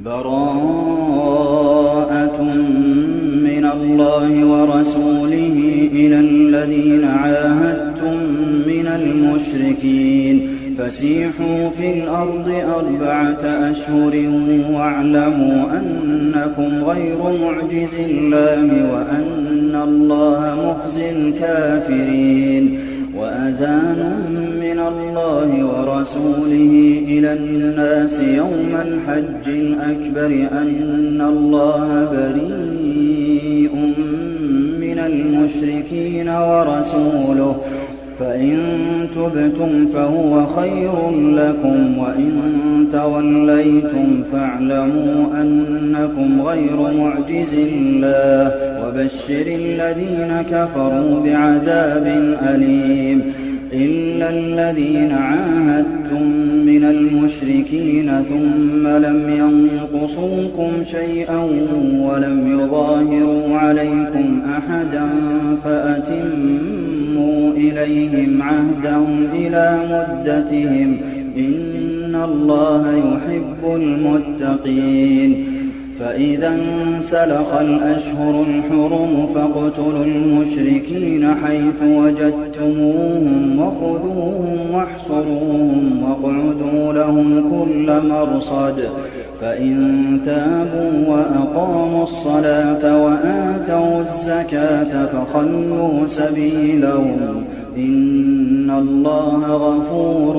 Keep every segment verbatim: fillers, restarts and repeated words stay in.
بَرَاءَةٌ مِّنَ اللَّهِ وَرَسُولِهِ إِلَى الَّذِينَ عَاهَدتُّم مِّنَ الْمُشْرِكِينَ فَسِيحُوا فِي الْأَرْضِ أَرْبَعَةَ أَشْهُرٍ وَاعْلَمُوا أَنَّكُمْ غَيْرُ مُعْجِزِي اللَّهِ وَأَنَّ اللَّهَ مُخْزِي الْكَافِرِينَ وَأَذَانٌ مِّنَ اللَّهِ وَرَسُولِهِ إِلَى النَّاسِ يَوْمَ الْحَجِّ الْأَكْبَرِ أَنَّ اللَّهَ بَرِيءٌ مِّنَ الْمُشْرِكِينَ وَرَسُولُهُ فَإِن تُبْتُمْ فَهُوَ خَيْرٌ لَّكُمْ وَإِن تَوَلَّيْتُمْ فَاعْلَمُوا أَنَّكُمْ غَيْرُ مُعْجِزِي اللَّهِ وَبَشِّرِ الَّذِينَ كَفَرُوا بِعَذَابٍ أَلِيمٍ إِلَّا الَّذِينَ عَاهَدتُّم مِّنَ الْمُشْرِكِينَ ثُمَّ لَمْ يَنقُصُوكُمْ شَيْئًا وَلَمْ يُظَاهِرُوا عَلَيْكُمْ أَحَدًا فَأَتِمُّوا إِلَيْهِمْ عَهْدَهُمْ إِلَىٰ مُدَّتِهِمْ ۚ إِنَّ اللَّهَ يُحِبُّ الْمُتَّقِينَ فَإِذَا انسَلَخَ الْأَشْهُرُ الْحُرُمُ فَاقْتُلُوا الْمُشْرِكِينَ حَيْثُ وَجَدتُّمُوهُمْ وَخُذُوهُمْ وَاحْصُرُوهُمْ وَاقْعُدُوا لَهُمْ كُلَّ مَرْصَدٍ فَإِن تَابُوا وَأَقَامُوا الصَّلَاةَ وَآتَوُا الزَّكَاةَ فَخَلُّوا سَبِيلَهُمْ ۚ إِنَّ اللَّهَ غَفُورٌ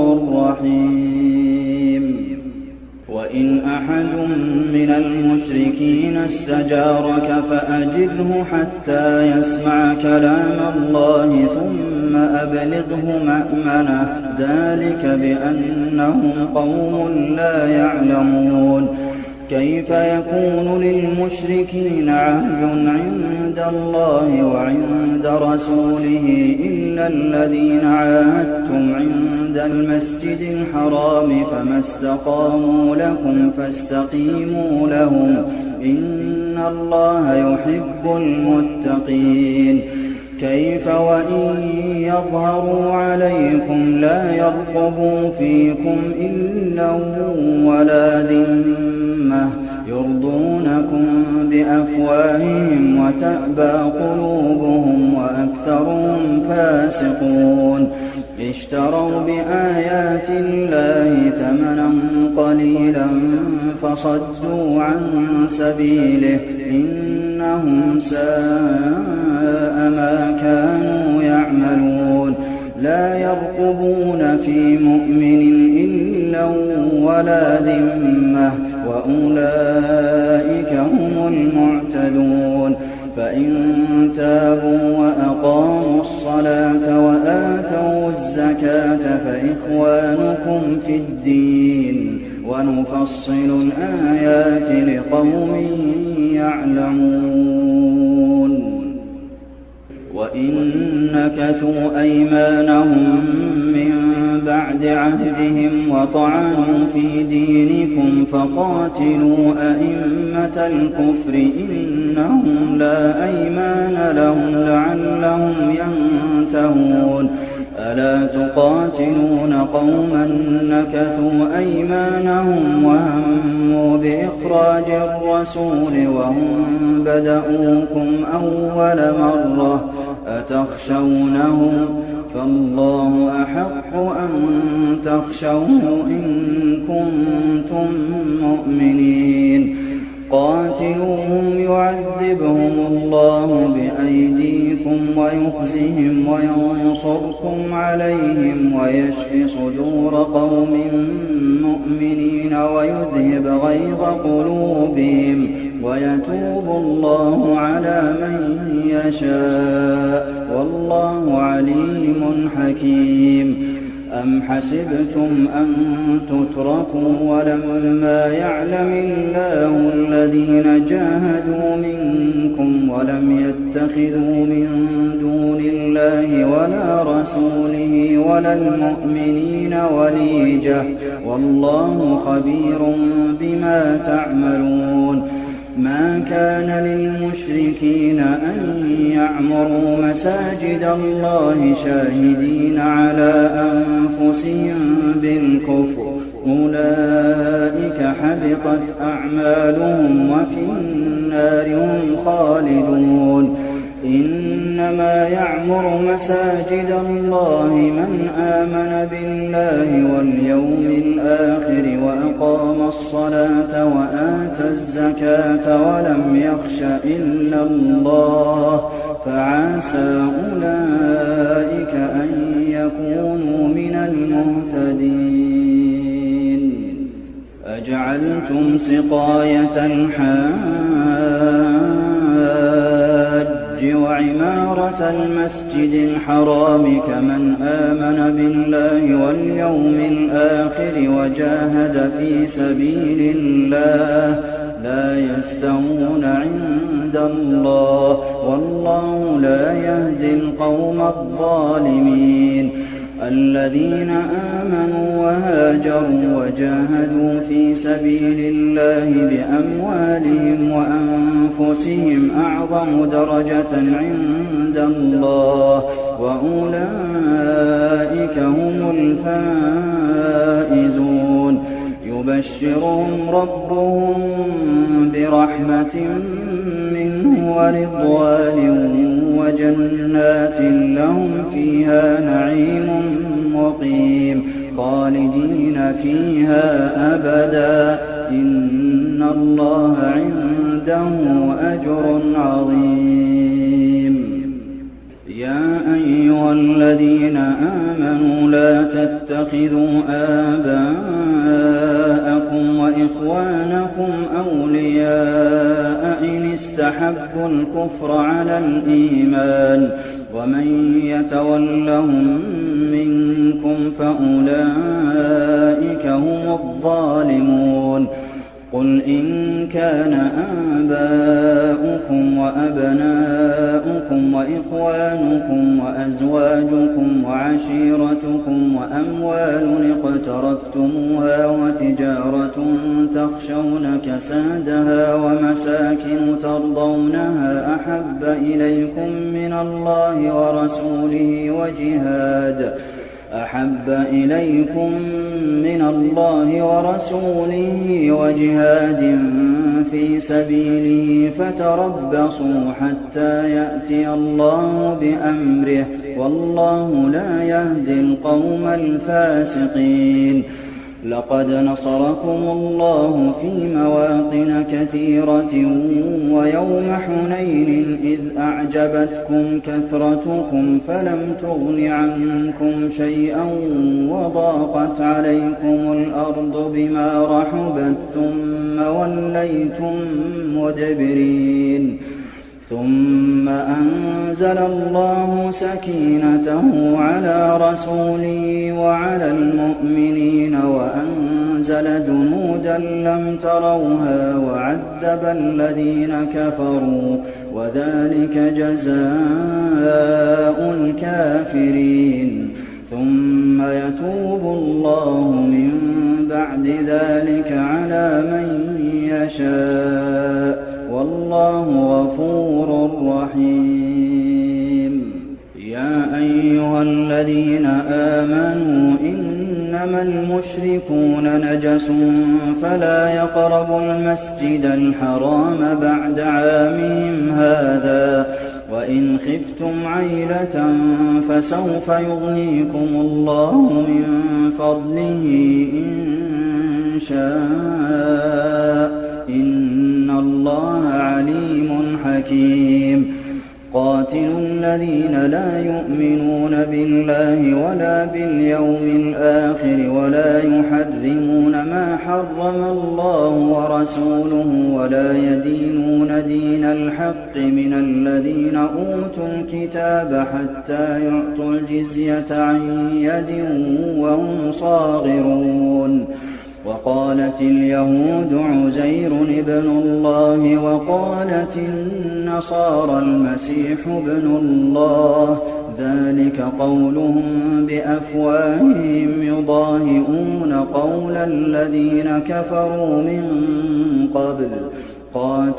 رَّحِيمٌ وَإِنْ أَحَدٌ مِّنَ الْمُشْرِكِينَ اسْتَجَارَكَ فَأَجِرْهُ حَتَّىٰ يَسْمَعَ كَلَامَ اللَّهِ ثُمَّ أَبْلِغْهُ مَأْمَنَهُ ۚ ذَٰلِكَ بِأَنَّهُمْ قَوْمٌ لَّا يَعْلَمُونَ كَيْفَ يَكُونُ لِلْمُشْرِكِينَ عَهْدٌ عِندَ اللَّهِ وَعِندَ رَسُولِهِ إِلَّا الَّذِينَ عَاهَدتُّمْ عِندَ الْمَسْجِدِ الْحَرَامِ فَمَا اسْتَقَامُوا لَكُمْ فَاسْتَقِيمُوا لَهُمْ ۚ إِنَّ اللَّهَ يُحِبُّ الْمُتَّقِينَ كَيْفَ وَإِن يَظْهَرُوا عَلَيْكُمْ لَا يَرْقُبُوا فِيكُمْ إِلًّا وَلَا ذِمَّةً يُرْضُونَكُم بِأَفْوَاهِهِمْ وَتَأْبَىٰ قُلُوبُهُمْ وَأَكْثَرُهُمْ فَاسِقُونَ اشْتَرَوْا بِآيَاتِ اللَّهِ ثَمَنًا قَلِيلًا فَصَدُّوا عَن سَبِيلِهِ ۚ إِنَّهُمْ سَاءَ مَا كَانُوا يَعْمَلُونَ لَا يَرْقُبُونَ فِي مُؤْمِنٍ إِلًّا وَلَا ذِمَّةً ۚ وَأُولَٰئِكَ هُمُ الْمُعْتَدُونَ فَإِن تَابُوا وَأَقَامُوا الصَّلَاةَ وَآتَوُا الزَّكَاةَ فَإِخْوَانُكُمْ فِي الدِّينِ ۗ وَنُفَصِّلُ الْآيَاتِ لِقَوْمٍ يَعْلَمُونَ وَإِن نَّكَثُوا أَيْمَانَهُم مِّن بَعْدِ عَهْدِهِمْ وَطَعَنُوا فِي دِينِكُمْ فَقَاتِلُوا أَئِمَّةَ الْكُفْرِ إِنَّهُمْ لَا أَيْمَانَ لَهُمْ لَعَلَّهُمْ يَنتَهُونَ أَلَا تُقَاتِلُونَ قَوْمًا نَّكَثُوا أَيْمَانَهُمْ وَهَمُّوا بِإِخْرَاجِ الرَّسُولِ وَهُم بَدَءُوكُمْ أَوَّلَ مَرَّةٍ ۚ أَتَخْشَوْنَهُمْ ۚ فَاللَّهُ أَحَقُّ أَن تَخْشَوْهُ إِن كُنتُم مُّؤْمِنِينَ قَاتِلُوهُمْ يُعَذِّبْهُمُ اللَّهُ بِأَيْدِيكُمْ وَيُخْزِهِمْ وَيَنصُرْكُمْ عَلَيْهِمْ وَيَشْفِ صُدُورَ قَوْمٍ مُّؤْمِنِينَ وَيُذْهِبْ غَيْظَ قُلُوبِهِمْ وَيَتُوبُ اللَّهُ عَلَىٰ مَن يَشَاءُ ۗ وَاللَّهُ عَلِيمٌ حَكِيمٌ أَمْ حَسِبْتُمْ أَن تُتْرَكُوا وَلَمَّا يَعْلَمِ اللَّهُ الَّذِينَ جَاهَدُوا مِنكُمْ وَلَمْ يَتَّخِذُوا مِن دُونِ اللَّهِ وَلَا رَسُولِهِ وَلَا الْمُؤْمِنِينَ وَلِيجَةً ۚ وَاللَّهُ خَبِيرٌ بِمَا تَعْمَلُونَ مَا كَانَ لِلْمُشْرِكِينَ أَن يَعْمُرُوا مَسَاجِدَ اللَّهِ شَاهِدِينَ عَلَىٰ أَنفُسِهِم بِالْكُفْرِ أولئك حبطت أعمالهم وفي النار هم خالدون إنما يعمر مساجد الله من آمن بالله واليوم الآخر وأقام الصلاة وآتى الزكاة ولم يخش إلا الله فعسى أولئك أن يكونوا من المهتدين أجعلتم سقاية الحاج وعمارة المسجد الحرام كمن آمن بالله واليوم الآخر وجاهد في سبيل الله لا يستوون عند الله والله لا يهدي القوم الظالمين الذين آمنوا وهاجروا وجاهدوا في سبيل الله بأموالهم وأنفسهم أعظم درجة عند الله وأولئك هم الفائزون يبشرهم ربهم برحمة منه ورضوان وجنات لهم فيها نعيم مقيم خالدين فيها أبدا إن الله عنده أجر عظيم يا أيها الذين آمنوا لا تتخذوا آباءكم وإخوانكم أولياء إن استحبوا الكفر على الإيمان ومن يتولهم منكم فأولئك هم الظالمون قل إن كان آباؤكم وأبناؤكم وإخوانكم وأزواجكم وعشيرتكم وأموال اقترفتموها وتجارة تخشون كسادها ومساكن ترضونها أحب إليكم من الله ورسوله وجهاد أحب إليكم من الله ورسوله وجهاد في سبيله فتربصوا حتى يأتي الله بأمره والله لا يهدي القوم الفاسقين لقد نصركم الله في مواطن كثيرة ويوم حنين إذ أعجبتكم كثرتكم فلم تغن عنكم شيئا وضاقت عليكم الأرض بما رحبت ثم وليتم مدبرين ثم أنزل الله سكينته على رسوله وعلى المؤمنين وأنزل جنودا لم تروها وعذب الذين كفروا وذلك جزاء الكافرين ثم يتوب الله من بعد ذلك على من يشاء والله غفور رحيم يا أيها الذين آمنوا إنما المشركون نجس فلا يقربوا المسجد الحرام بعد عامهم هذا وإن خفتم عيلة فسوف يغنيكم الله من فضله إن شاء إن الله عليم حكيم قاتلوا الذين لا يؤمنون بالله ولا باليوم الآخر ولا يحرمون ما حرم الله ورسوله ولا يدينون دين الحق من الذين أوتوا الكتاب حتى يعطوا الجزية عن يد وهم صاغرون وقالت اليهود عزير ابن الله وقالت النصارى المسيح ابن الله ذلك قولهم بأفواههم يضاهئون قول الذين كفروا من قبل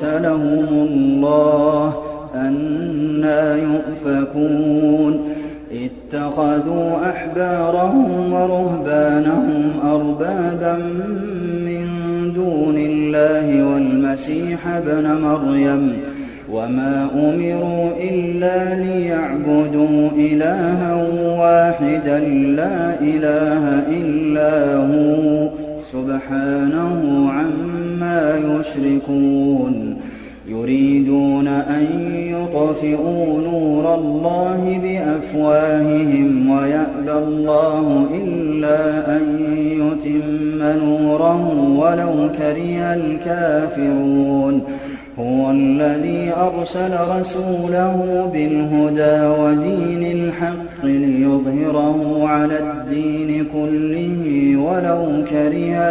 قاتلهم الله أنى يؤفكون اتَّخَذُوا أَحْبَارَهُمْ وَرُهْبَانَهُمْ أَرْبَابًا مِّن دُونِ اللَّهِ وَالْمَسِيحَ ابْنَ مَرْيَمَ وَمَا أُمِرُوا إِلَّا لِيَعْبُدُوا إِلَٰهًا وَاحِدًا لَّا إِلَٰهَ إِلَّا هُوَ سُبْحَانَهُ عَمَّا يُشْرِكُونَ يُرِيدُونَ أَن يُطْفِئُوا نُورَ اللَّهِ بِأَفْوَاهِهِمْ وَيَأْبَى اللَّهُ إِلَّا أَن يُتِمَّ نُورَهُ وَلَوْ كَرِهَ الْكَافِرُونَ هُوَ الَّذِي أَرْسَلَ رَسُولَهُ بِالْهُدَىٰ وَدِينِ الْحَقِّ لِيُظْهِرَهُ عَلَى الدِّينِ كُلِّهِ وَلَوْ كَرِهَ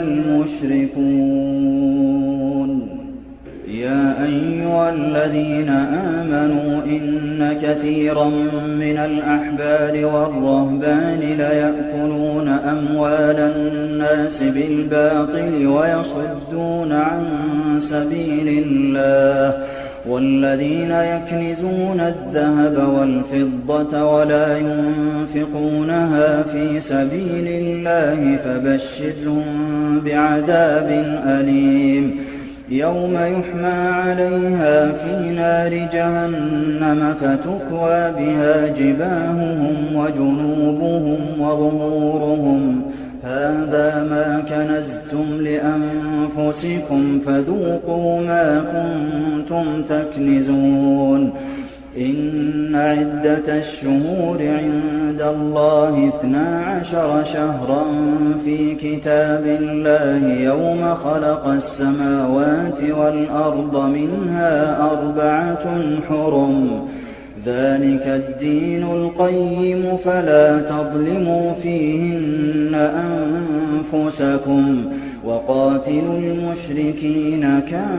الْمُشْرِكُونَ يَا أَيُّهَا الَّذِينَ آمَنُوا إِنَّ كَثِيرًا مِّنَ الْأَحْبَارِ وَالرُّهْبَانِ لَيَأْكُلُونَ أَمْوَالَ النَّاسِ بِالْبَاطِلِ وَيَصُدُّونَ عَن سَبِيلِ اللَّهِ وَالَّذِينَ يَكْنِزُونَ الذَّهَبَ وَالْفِضَّةَ وَلَا يُنفِقُونَهَا فِي سَبِيلِ اللَّهِ فَبَشِّرْهُم بِعَذَابٍ أَلِيمٍ يَوْمَ يُحْمَىٰ عَلَيْهَا فِي نَارِ جَهَنَّمَ فَتُكْوَىٰ بِهَا جِبَاهُهُمْ وَجُنُوبُهُمْ وَظُهُورُهُمْ هَٰذَا مَا كَنَزْتُمْ لِأَنفُسِكُمْ فَذُوقُوا مَا كُنتُمْ تَكْنِزُونَ إِنَّ عِدَّةَ الشُّهُورِ عِندَ اللَّهِ اثْنَا عَشَرَ شَهْرًا فِي كِتَابِ اللَّهِ يَوْمَ خَلَقَ السَّمَاوَاتِ وَالْأَرْضَ مِنْهَا أَرْبَعَةٌ حُرُمٌ ۚ ذَٰلِكَ الدِّينُ الْقَيِّمُ فَلَا تَظْلِمُوا فِيهِنَّ أَنفُسَكُمْ ۚ وَقَاتِلُوا الْمُشْرِكِينَ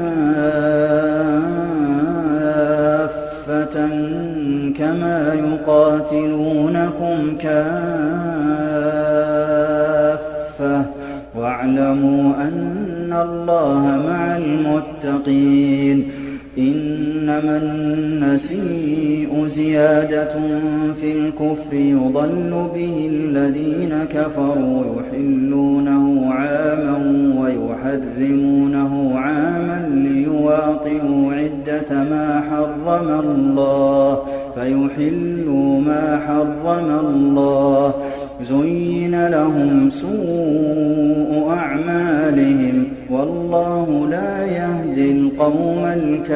كَافَّةً كَمَا يُقَاتِلُونَكُمْ كَافَّةً ۚ وَاعْلَمُوا أَنَّ اللَّهَ مَعَ الْمُتَّقِينَ إِنَّمَا النَّسِيءُ زِيَادَةٌ فِي الْكُفْرِ يُضَلُّ بِهِ الَّذِينَ كَفَرُوا يُحِلُّونَهُ عَامًا وَيُحَرِّمُونَهُ عَامًا لِّيُوَاطِئُوا عِدَّةَ مَا حَرَّمَ اللَّهُ فَيُحِلُّوا مَا حَرَّمَ اللَّهُ ۚ زُيِّنَ لَهُمْ سُوءُ أَعْمَالِهِمْ ۗ وَاللَّهُ لَا يَهْدِي الْقَوْمَ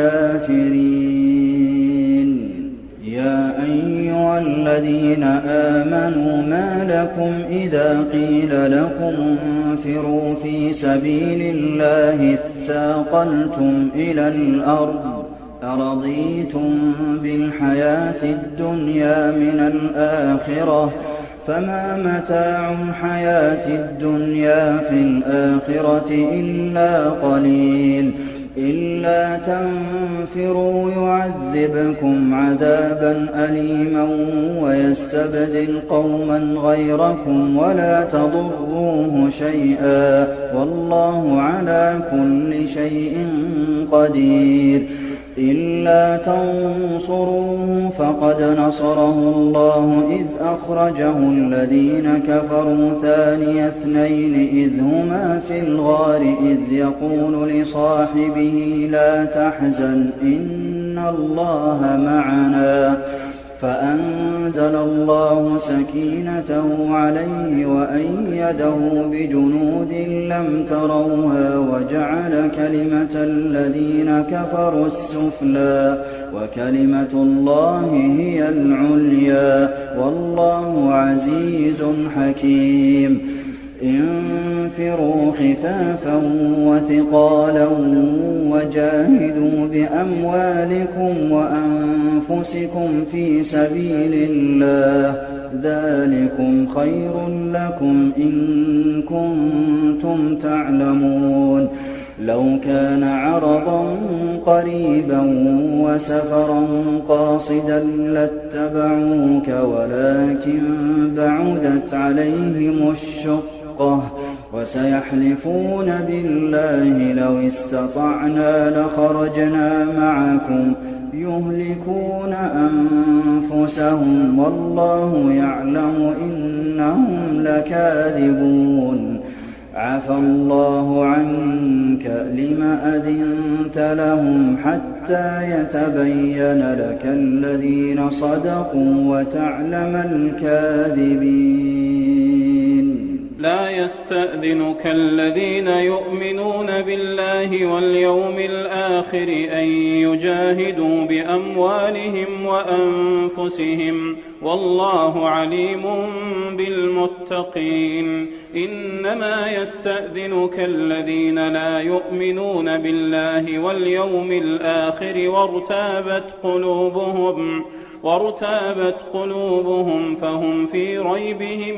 الْكَافِرِينَ يَا أَيُّهَا الَّذِينَ آمَنُوا مَا لَكُمْ إِذَا قِيلَ لَكُمُ انفِرُوا فِي سَبِيلِ اللَّهِ اثَّاقَلْتُمْ إِلَى الْأَرْضِ أَرَضِيتُم بِالْحَيَاةِ الدُّنْيَا مِنَ الْآخِرَةِ ۚ فَمَا مَتَاعُ الْحَيَاةِ الدُّنْيَا فِي الْآخِرَةِ إِلَّا قَلِيلٌ إِلَّا تَنفِرُوا يُعَذِّبْكُمْ عَذَابًا أَلِيمًا وَيَسْتَبْدِلْ قَوْمًا غَيْرَكُمْ وَلَا تَضُرُّوهُ شَيْئًا ۗ وَاللَّهُ عَلَىٰ كُلِّ شَيْءٍ قَدِيرٌ إِلَّا تَنصُرُوهُ فَقَدْ نَصَرَهُ اللَّهُ إِذْ أَخْرَجَهُ الَّذِينَ كَفَرُوا ثَانِيَ اثْنَيْنِ إِذْ هُمَا فِي الْغَارِ إِذْ يَقُولُ لِصَاحِبِهِ لَا تَحْزَنْ إِنَّ اللَّهَ مَعَنَا ۖ فَأَنزَلَ اللَّهُ سَكِينَتَهُ عَلَيْهِ وَأَيَّدَهُ بِجُنُودٍ لَّمْ تَرَوْهَا وَجَعَلَ كَلِمَةَ الَّذِينَ كَفَرُوا السُّفْلَىٰ ۗ وَكَلِمَةُ اللَّهِ هِيَ الْعُلْيَا ۗ وَاللَّهُ عَزِيزٌ حَكِيمٌ انفِرُوا خِفَافًا وَثِقَالًا وَجَاهِدُوا بِأَمْوَالِكُمْ وَأَنفُسِكُمْ فِي سَبِيلِ اللَّهِ ۚ ذَٰلِكُمْ خَيْرٌ لَّكُمْ إِن كُنتُمْ تَعْلَمُونَ لَوْ كَانَ عَرَضًا قَرِيبًا وَسَفَرًا قَاصِدًا لَّاتَّبَعُوكَ وَلَٰكِن بَعُدَتْ عَلَيْهِمُ الشُّقَّةُ ۚ وَسَيَحْلِفُونَ بِاللَّهِ لَوِ اسْتَطَعْنَا لَخَرَجْنَا مَعَكُمْ يهلكون أنفسهم والله يعلم إنهم لكاذبون عفى الله عنك لم أذنت لهم حتى يتبين لك الذين صدقوا وتعلم الكاذبين. لا يستأذنك الذين يؤمنون بالله واليوم الآخر أن يجاهدوا بأموالهم وأنفسهم والله عليم بالمتقين. إنما يستأذنك الذين لا يؤمنون بالله واليوم الآخر وارتابت قلوبهم وارتابت قلوبهم فهم في ريبهم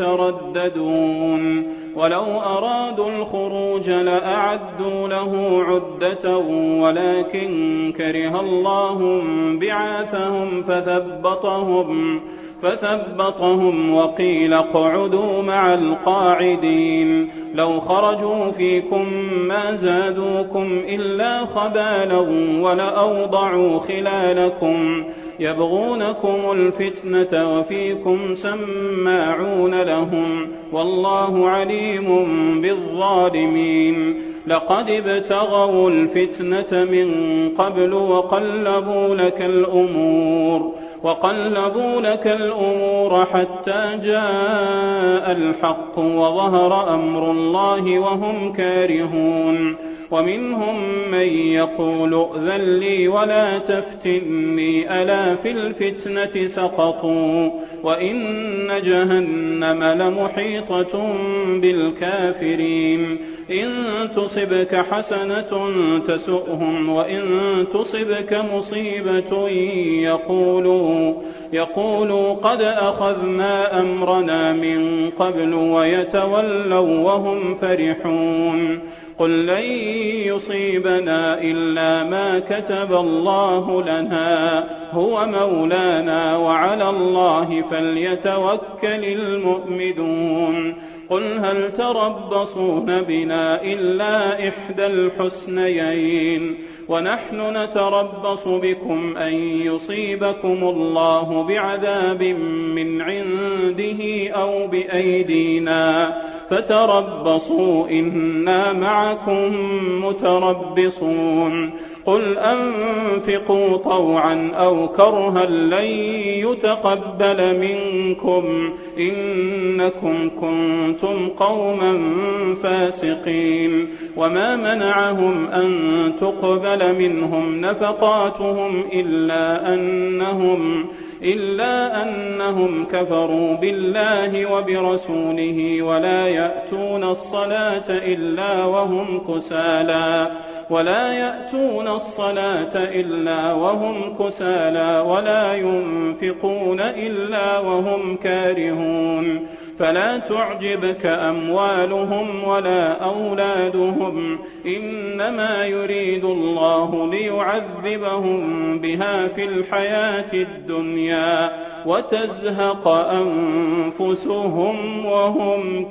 يترددون. ولو أرادوا الخروج لأعدوا له عدة ولكن كره الله بعاثهم فثبطهم فثبطهم وقيل اقعدوا مع القاعدين. لو خرجوا فيكم ما زادوكم إلا خبالا ولأوضعوا خلالكم يبغونكم الفتنة وفيكم سماعون لهم والله عليم بالظالمين. لقد ابتغوا الفتنة من قبل وقلبوا لك الأمور وقلبوا لك الأمور حتى جاء الحق وظهر أمر الله وهم كارهون. ومنهم من يقول ائذن لي ولا تفتني ألا في الفتنة سقطوا وإن جهنم لمحيطة بالكافرين. إن تصبك حسنة تسؤهم وإن تصبك مصيبة يقولوا, يقولوا قد أخذنا أمرنا من قبل ويتولوا وهم فرحون. قل لن يصيبنا إلا ما كتب الله لنا هو مولانا وعلى الله فليتوكل المؤمنون. قل هل تربصون بنا إلا إحدى الحسنيين ونحن نتربص بكم أن يصيبكم الله بعذاب من عنده أو بأيدينا فتربصوا إنا معكم متربصون. قل أنفقوا طوعا أو كرها لن يتقبل منكم إنكم كنتم قوما فاسقين. وما منعهم أن تقبل منهم نفقاتهم إلا أنهم إلا أنهم كفروا بالله وبرسوله ولا يأتون الصلاة إلا وهم كسالى ولا يأتون الصلاة إلا وهم كسالى ولا ينفقون إلا وهم كارهون. فلا تعجبك أموالهم ولا أولادهم إنما يريد الله ليعذبهم بها في الحياة الدنيا وتزهق أنفسهم وهم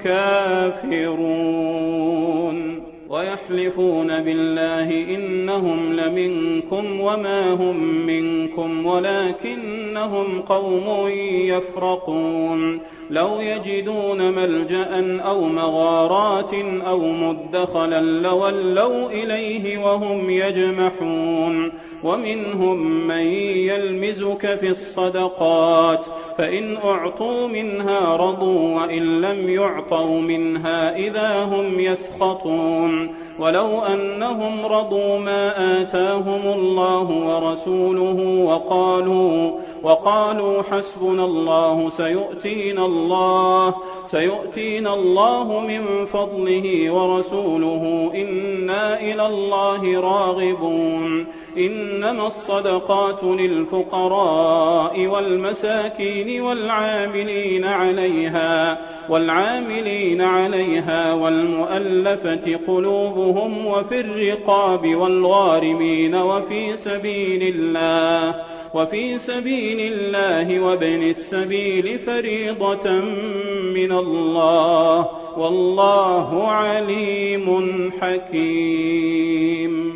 كافرون. ويحلفون بالله إنهم لمنكم وما هم منكم ولكنهم قوم يفرقون. لو يجدون ملجأ أو مغارات أو مدخلا لولوا إليه وهم يجمحون. ومنهم من يلمزك في الصدقات فإن أعطوا منها رضوا وإن لم يعطوا منها إذا هم يسخطون. ولو أنهم رضوا ما آتاهم الله ورسوله وقالوا, وقالوا حسبنا الله سيؤتينا الله سيؤتينا الله من فضله ورسوله إنا إلى الله راغبون. إنما الصدقات للفقراء والمساكين والعاملين عليها والعاملين عليها والمؤلفة قلوبهم وفي الرقاب والغارمين وفي سبيل الله وفي سبيل الله وابن السبيل فريضة من الله والله عليم حكيم.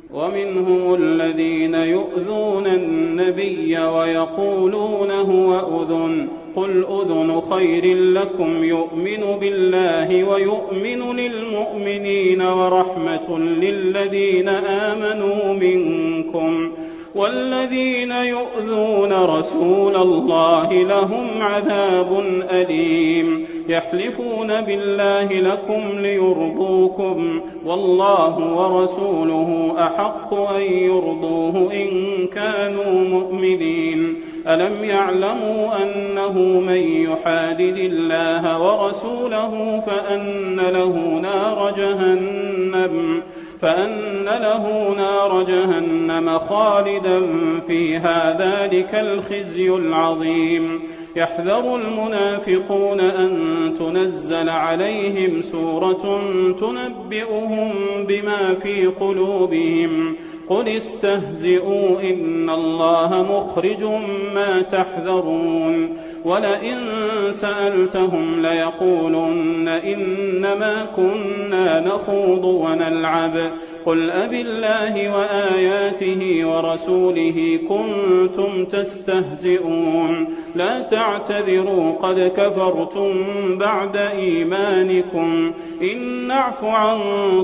ومنهم الذين يؤذون النبي ويقولون هو أذن قل أذن خير لكم يؤمن بالله ويؤمن للمؤمنين ورحمة للذين آمنوا منكم والذين يؤذون رسول الله لهم عذاب أليم يحلفون بالله لكم ليرضوكم والله ورسوله أحق أن يرضوه إن كانوا مؤمنين ألم يعلموا أنه من يحادد الله ورسوله فأن له نار جهنم فأن له نار جهنم خالدا فيها ذلك الخزي العظيم يحذر المنافقون أن تنزل عليهم سورة تنبئهم بما في قلوبهم قل استهزئوا إن الله مخرج ما تحذرون ولئن سألتهم ليقولن إنما كنا نخوض ونلعب قل أبالله وآياته ورسوله كنتم تستهزئون لا تعتذروا قد كفرتم بعد إيمانكم إن نعف عن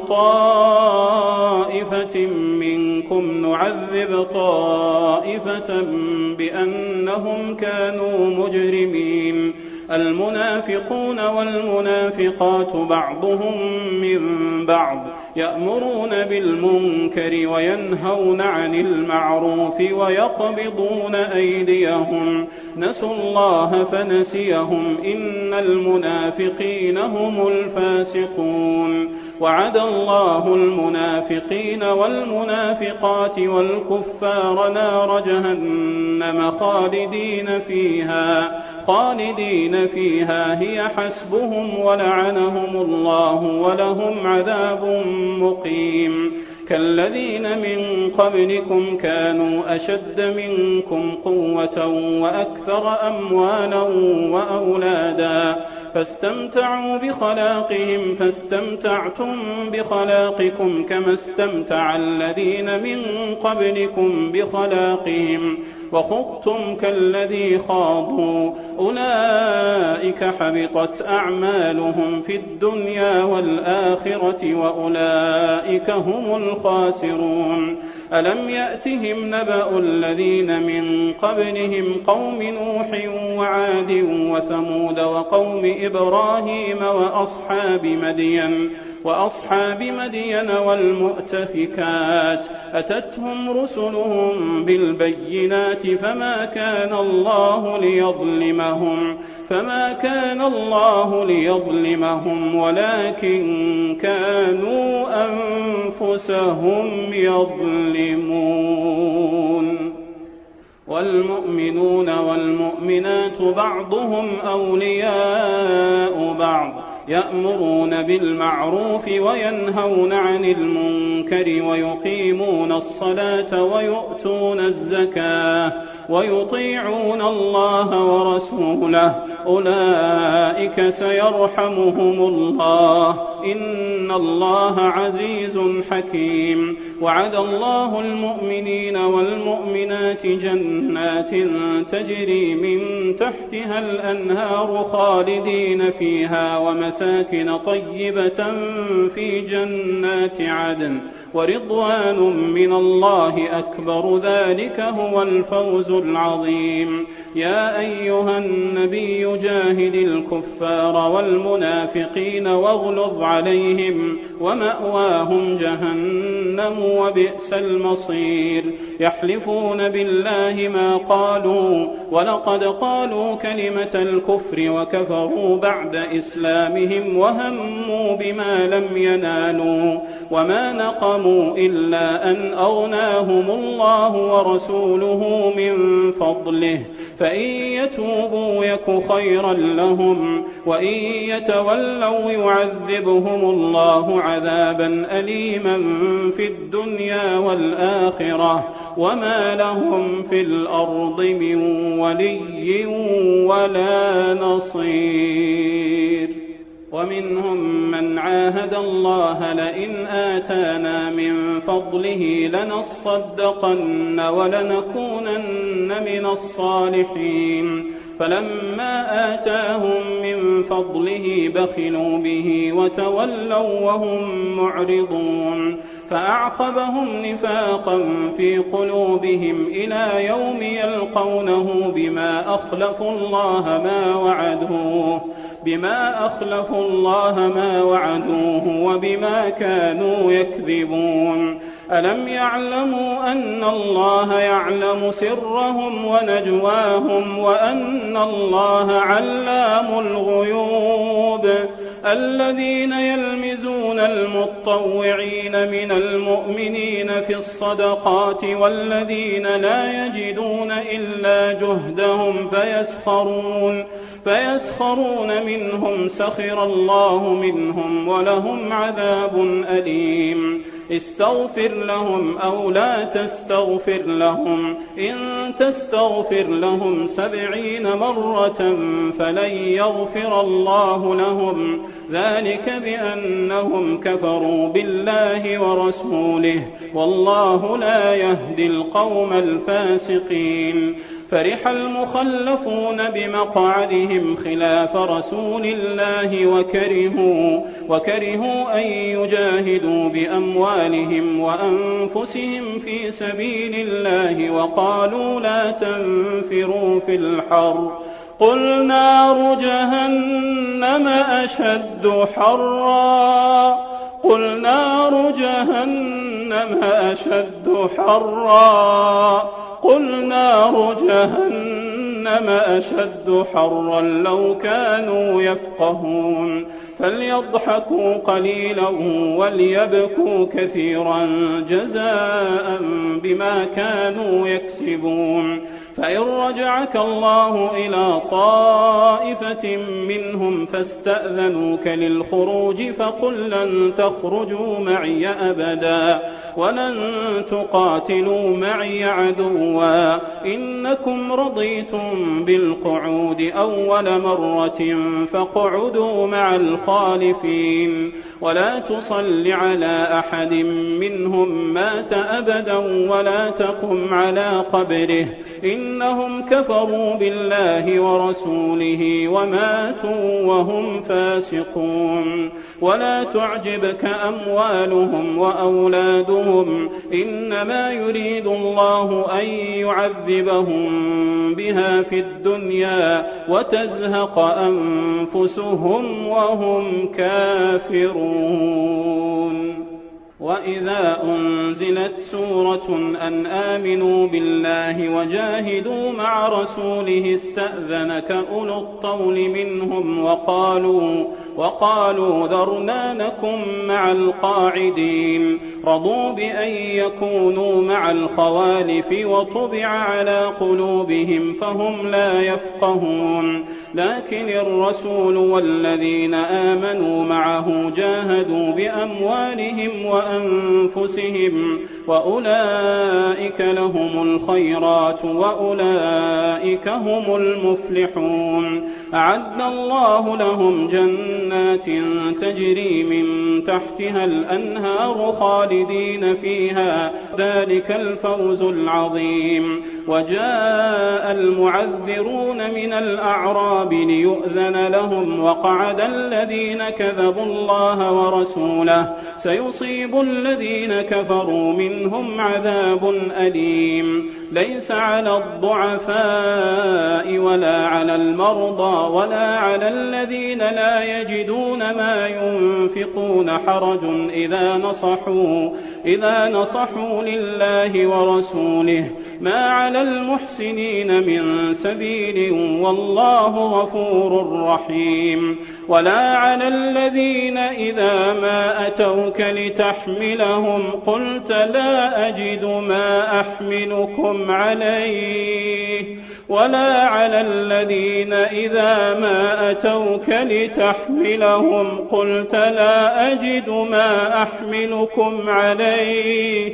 طائفة منكم نعذب طائفة بأنهم كانوا مجرمين المنافقون والمنافقات بعضهم من بعض يأمرون بالمنكر وينهون عن المعروف ويقبضون أيديهم نسوا الله فنسيهم إن المنافقين هم الفاسقون وعد الله المنافقين والمنافقات والكفار نار جهنم خالدين فيها خالدين فيها هي حسبهم ولعنهم الله ولهم عذاب مقيم كالذين من قبلكم كانوا أشد منكم قوة وأكثر أموالا وأولادا فاستمتعوا بخلاقهم فاستمتعتم بخلاقكم كما استمتع الذين من قبلكم بخلاقهم وخضتم كالذي خاضوا أولئك حبطت أعمالهم في الدنيا والآخرة وأولئك هم الخاسرون ألم يأتهم نبأ الذين من قبلهم قوم نوح وعاد وثمود وقوم إبراهيم وأصحاب مدين وأصحاب مدين والمؤتفكات أتتهم رسلهم بالبينات فما كان الله ليظلمهم فما كان الله ليظلمهم ولكن كانوا أنفسهم يظلمون والمؤمنون والمؤمنات بعضهم أولياء بعض يأمرون بالمعروف وينهون عن المنكر ويقيمون الصلاة ويؤتون الزكاة ويطيعون الله ورسوله أولئك سيرحمهم الله إن الله عزيز حكيم وعد الله المؤمنين والمؤمنات جنات تجري من تحتها الأنهار خالدين فيها ومساكن طيبة في جنات عدن ورضوان من الله أكبر ذلك هو الفوز العظيم يا أيها النبي جاهد الكفار والمنافقين واغلظ عليهم ومأواهم جهنم وبئس المصير يحلفون بالله ما قالوا ولقد قالوا كلمة الكفر وكفروا بعد إسلامهم وهموا بما لم ينالوا وما نقموا إلا أن أغناهم الله ورسوله من فضله فإن يتوبوا يك خيرا لهم وإن يتولوا يعذبهم الله عذابا أليما في الدنيا والآخرة وما لهم في الأرض من ولي ولا نصير ومنهم من عاهد الله لئن آتانا من فضله لنصدقن ولنكونن من الصالحين فلما آتاهم من فضله بخلوا به وتولوا وهم معرضون فأعقبهم نفاقا في قلوبهم إلى يوم يلقونه بما أخلفوا الله ما وعدوه بما أخلفوا الله ما وعدوه وبما كانوا يكذبون ألم يعلموا أن الله يعلم سرهم ونجواهم وأن الله علام الغيوب الذين يلمزون المطوعين من المؤمنين في الصدقات والذين لا يجدون إلا جهدهم فيسخرون فيسخرون منهم سخر الله منهم ولهم عذاب أليم استغفر لهم أو لا تستغفر لهم إن تستغفر لهم سبعين مرة فلن يغفر الله لهم ذلك بأنهم كفروا بالله ورسوله والله لا يهدي القوم الفاسقين فرح المخلفون بمقعدهم خلاف رسول الله وكرهوا, وكرهوا أن يجاهدوا بأموالهم وأنفسهم في سبيل الله وقالوا لا تنفروا في الحر قل نار جهنم أشد حرا قل نار جهنم أشد حرا قل نار جهنم أشد حرا لو كانوا يفقهون فليضحكوا قليلا وليبكوا كثيرا جزاء بما كانوا يكسبون فإن رجعك الله إلى طائفة منهم فاستأذنوك للخروج فقل لن تخرجوا معي أبدا ولن تقاتلوا معي عدوا إنكم رضيتم بالقعود أول مرة فاقعدوا مع الخالفين ولا تصل على أحد منهم مات أبدا ولا تقم على قبره إنهم كفروا بالله ورسوله وماتوا وهم فاسقون ولا تعجبك أموالهم وأولادهم إنما يريد الله أن يعذبهم بها في الدنيا وتزهق أنفسهم وهم كافرون وإذا أنزلت سورة أن آمنوا بالله وجاهدوا مع رسوله استأذنك أولو الطول منهم وقالوا, وقالوا ذرنا نكن مع القاعدين رضوا بأن يكونوا مع الخوالف وطبع على قلوبهم فهم لا يفقهون لكن الرسول والذين آمنوا معه جاهدوا بأموالهم وأنفسهم وأولئك لهم الخيرات وأولئك هم المفلحون أعد الله لهم جنات تجري من تحتها الأنهار خالدين فيها ذلك الفوز العظيم وجاء المعذرون من الأعراب ليؤذن لهم وقعد الذين كذبوا الله ورسوله سيصيب الذين كفروا منهم عذاب أليم ليس على الضعفاء ولا على المرضى ولا على الذين لا يجدون ما ينفقون حرج إذا نصحوا, إذا نصحوا لله ورسوله ما على المحسنين من سبيل والله غفور رحيم ولا على الذين إذا ما أتوك لتحملهم قلت لا أجد ما أحملكم عليه ولا على الذين إذا ما أتوك لتحملهم قلت لا أجد ما أحملكم عليه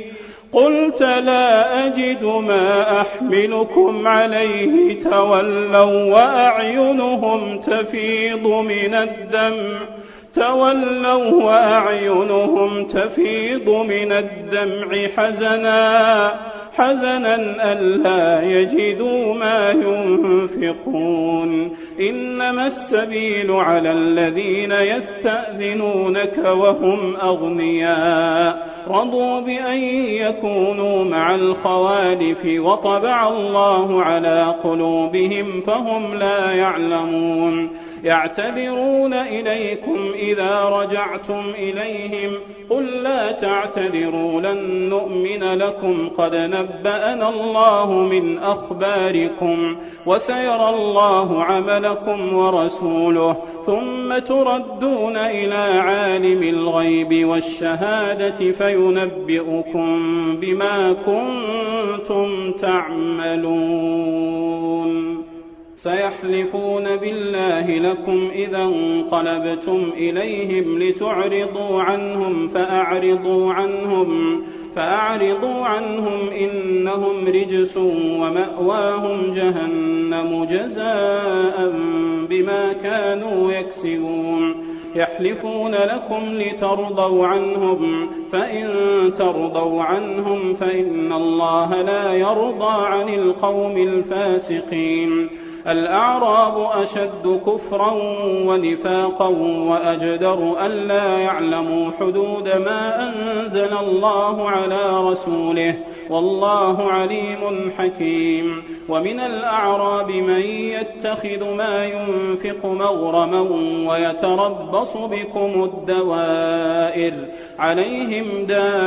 قلت لا أجد ما أحملكم عليه تولوا وأعينهم تفيض من الدمع تولوا وأعينهم تفيض من الدمع حزنا حزنا ألا يجدوا ما ينفقون إنما السبيل على الذين يستأذنونك وهم أغنياء رضوا بأن يكونوا مع الخوالف وطبع الله على قلوبهم فهم لا يعلمون يعتذرون إليكم إذا رجعتم إليهم قل لا تعتذروا لن نؤمن لكم قد نبأنا الله من أخباركم وسيرى الله عملكم ورسوله ثم تردون إلى عالم الغيب والشهادة فينبئكم بما كنتم تعملون سيحلفون بالله لكم إذا انقلبتم إليهم لتعرضوا عنهم فأعرضوا عنهم فأعرضوا عنهم إنهم رجس ومأواهم جهنم جزاء بما كانوا يكسبون يحلفون لكم لترضوا عنهم فإن ترضوا عنهم فإن الله لا يرضى عن القوم الفاسقين الأعراب أشد كفرا ونفاقا وأجدر ألا يعلموا حدود ما أنزل الله على رسوله والله عليم حكيم ومن الأعراب من يتخذ ما ينفق مغرما ويتربص بكم الدوائر عليهم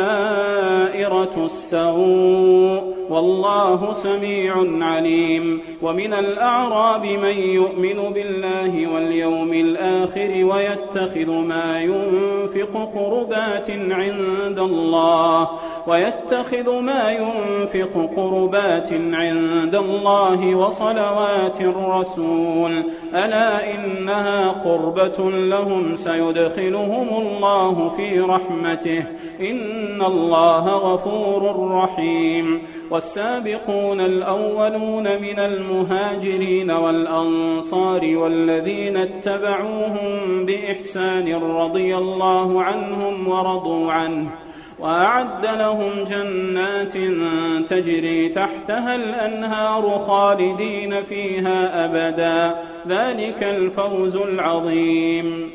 دائرة السوء والله سميع عليم ومن الأعراب من يؤمن بالله واليوم الآخر ويتخذ ما ينفق قربات عند الله ويتخذ ما ينفق قربات عند الله وصلوات الرسول ألا إنها قربة لهم سيدخلهم الله في رحمته إن الله غفور رحيم والسابقون الأولون من المهاجرين والأنصار والذين اتبعوهم بإحسان رضي الله عنهم ورضوا عنه وأعد لهم جنات تجري تحتها الأنهار خالدين فيها أبدا ذلك الفوز العظيم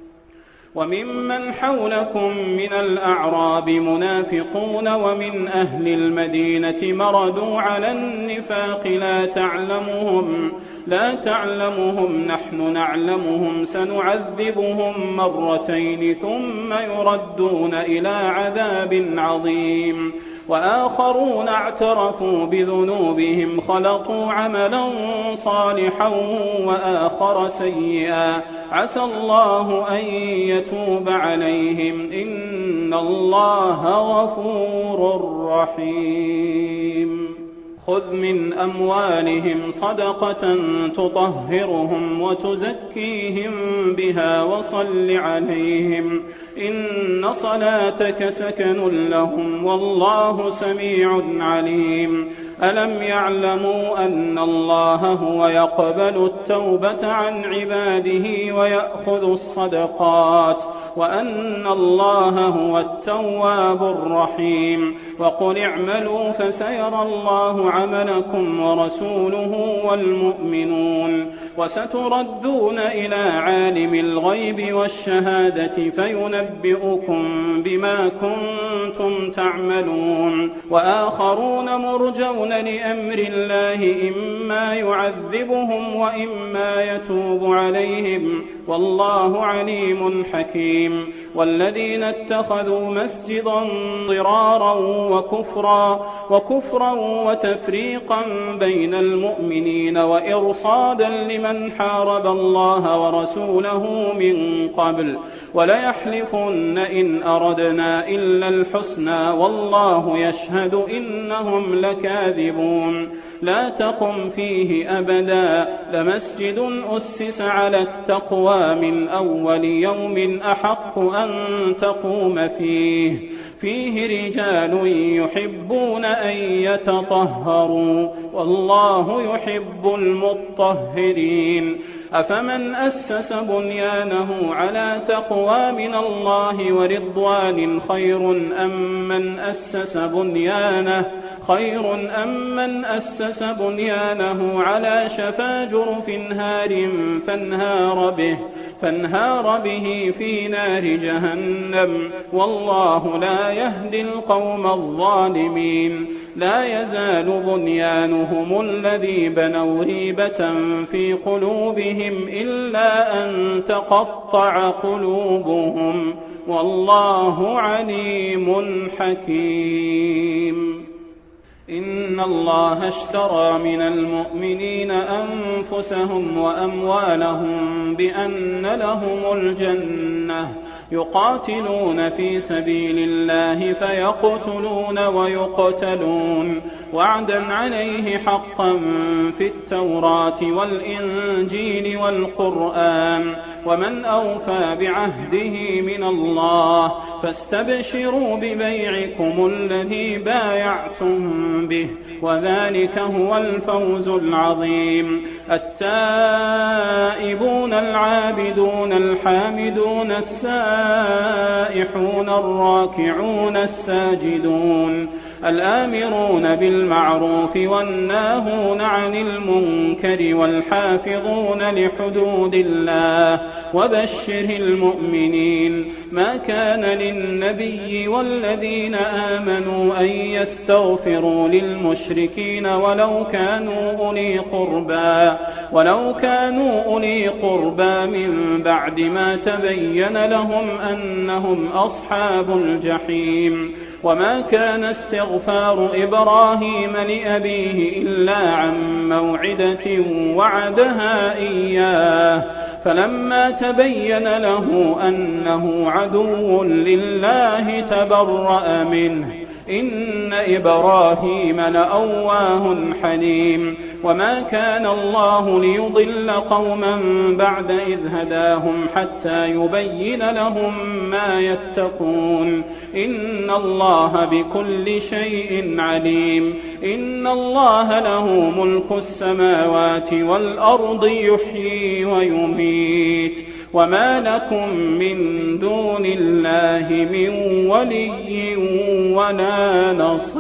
وممن حولكم من الأعراب منافقون ومن أهل المدينة مردوا على النفاق لا تعلمهم لا تعلمهم نحن نعلمهم سنعذبهم مرتين ثم يردون إلى عذاب عظيم وآخرون اعترفوا بذنوبهم خلطوا عملا صالحا وآخر سيئا عسى الله أن يتوب عليهم إن الله غفور رحيم خذ من أموالهم صدقة تطهرهم وتزكيهم بها وصل عليهم إن صلاتك سكن لهم والله سميع عليم ألم يعلموا أن الله هو يقبل التوبة عن عباده ويأخذ الصدقات وأن الله هو التواب الرحيم وقل اعملوا فسيرى الله عملكم ورسوله والمؤمنون وستردون إلى عالم الغيب والشهادة فينبئكم بما كنتم تعملون وآخرون مرجون لأمر الله إما يعذبهم وإما يتوب عليهم والله عليم حكيم والذين اتخذوا مسجدا ضرارا وكفرا وكفرا وتفريقا بين المؤمنين وإرصادا لمن حارب الله ورسوله من قبل وليحلفن إن أردنا إلا الحسنى والله يشهد إنهم لكاذبون لا تقم فيه أبدا لمسجد أسس على التقوى من أول يوم أحق أن تقوم فيه فيه رجال يحبون أن يتطهروا والله يحب المطهرين. أفمن أسس بنيانه على تقوى من الله ورضوان خير أم من أسس بنيانه خير أم من أسس بنيانه على شفا جرف هار فانهار به فانهار به في نار جهنم والله لا يهدي القوم الظالمين. لا يزال بنيانهم الذي بنوا ريبة في قلوبهم إلا أن تقطع قلوبهم والله عليم حكيم. إن الله اشترى من المؤمنين أنفسهم وأموالهم بأن لهم الجنة يقاتلون في سبيل الله فيقتلون ويقتلون وعدا عليه حقا في التوراة والإنجيل والقرآن ومن أوفى بعهده من الله فاستبشروا ببيعكم الذي بايعتم به وذلك هو الفوز العظيم. التائبون العابدون الحامدون السائحون الراكعون الساجدون الآمرون بالمعروف والناهون عن المنكر والحافظون لحدود الله وبشر المؤمنين. ما كان للنبي والذين آمنوا أن يستغفروا للمشركين ولو كانوا أولي قربى ولو كانوا أولي قربى من بعد ما تبين لهم أنهم أصحاب الجحيم. وما كان استغفار إبراهيم لأبيه إلا عن موعدة وعدها إياه فلما تبين له أنه عدو لله تبرأ منه إن إبراهيم لأواه حليم. وما كان الله ليضل قوما بعد إذ هداهم حتى يبين لهم ما يتقون إن الله بكل شيء عليم. إن الله له ملك السماوات والأرض يحيي ويميت وما لكم من دون الله من ولي ولا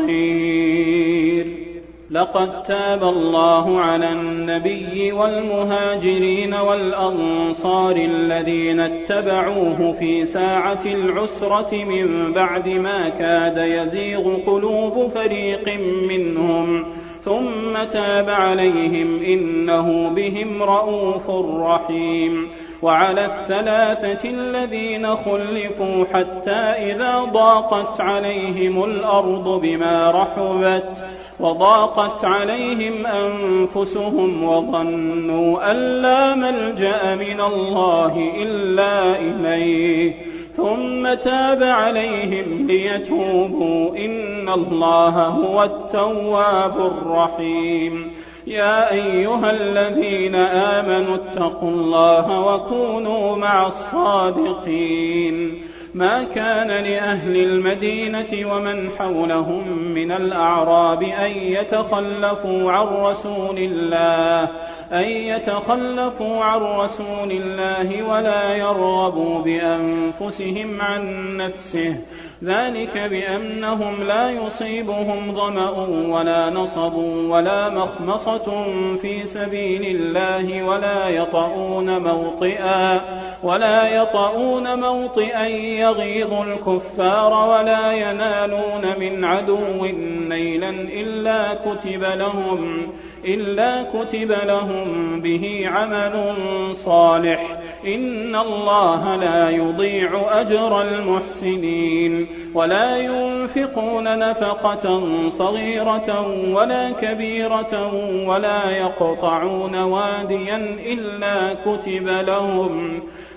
نصير. لقد تاب الله على النبي والمهاجرين والأنصار الذين اتبعوه في ساعة العسرة من بعد ما كاد يزيغ قلوب فريق منهم ثم تاب عليهم إنه بهم رءوف رحيم. وعلى الثلاثة الذين خلفوا حتى إذا ضاقت عليهم الأرض بما رحبت وضاقت عليهم أنفسهم وظنوا أن لا ملجأ من الله إلا إليه ثم تاب عليهم ليتوبوا إن الله هو التواب الرحيم. يا أيها الذين آمنوا اتقوا الله وكونوا مع الصادقين. ما كان لأهل المدينة ومن حولهم من الأعراب أن يتخلفوا عن رسول الله أن يتخلفوا عن رسول الله ولا يرغبوا بأنفسهم عن نفسه ذلك بأنهم لا يصيبهم ظمأ ولا نصب ولا مخمصة في سبيل الله ولا يطؤون موطئا ولا يطؤون موطئا يغيظ الكفار ولا ينالون من عدو نيلا إلا كتب لهم إلا كتب لهم به عمل صالح إن الله لا يضيع أجر المحسنين. ولا ينفقون نفقة صغيرة ولا كبيرة ولا يقطعون واديا إلا كتب لهم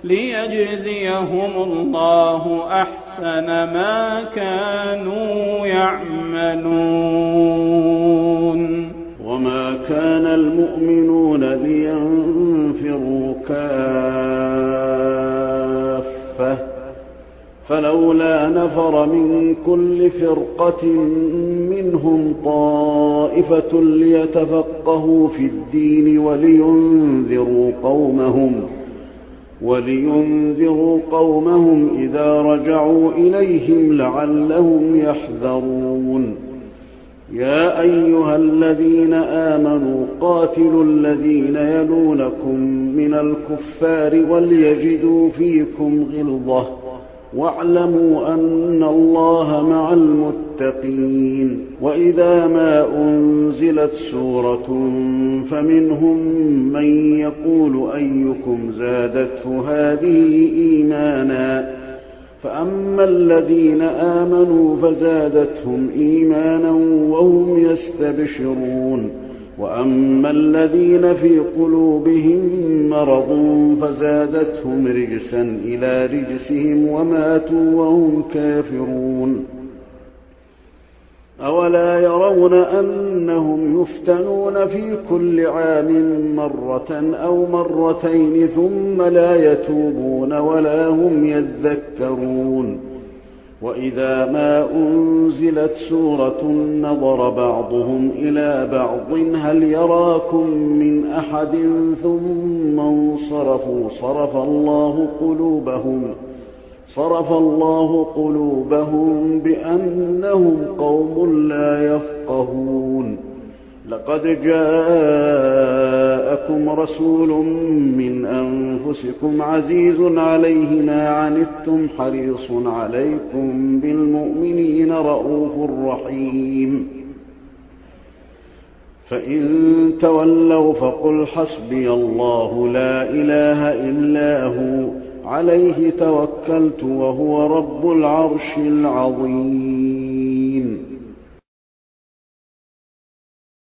ليجزيهم الله أحسن ما كانوا يعملون. وما كان المؤمنون لينفروا كافة فلولا نفر من كل فرقة منهم طائفة ليتفقهوا في الدين ولينذروا قومهم ولينذروا قومهم إذا رجعوا إليهم لعلهم يحذرون. يا أيها الذين آمنوا قاتلوا الذين يلونكم من الكفار وليجدوا فيكم غلظة واعلموا أن الله مع المتقين. وإذا ما أنزلت سورة فمنهم من يقول أيكم زادته هذه إيمانا فأما الذين آمنوا فزادتهم إيمانا وهم يستبشرون وأما الذين في قلوبهم مرض فزادتهم رجسا إلى رجسهم وماتوا وهم كافرون. أولا يرون أنهم يفتنون في كل عام مرة أو مرتين ثم لا يتوبون ولا هم يذكرون. وإذا ما أنزلت سورة نظر بعضهم إلى بعض هل يراكم من أحد ثم انصرفوا صرف الله قلوبهم صرف الله قلوبهم بأنهم قوم لا يفقهون. لقد جاءكم رسول من أنفسكم عزيز عليه ما عنتم حريص عليكم بالمؤمنين رءوف رحيم. فإن تولوا فقل حسبي الله لا إله إلا هو عليه توكلت وهو رب العرش العظيم.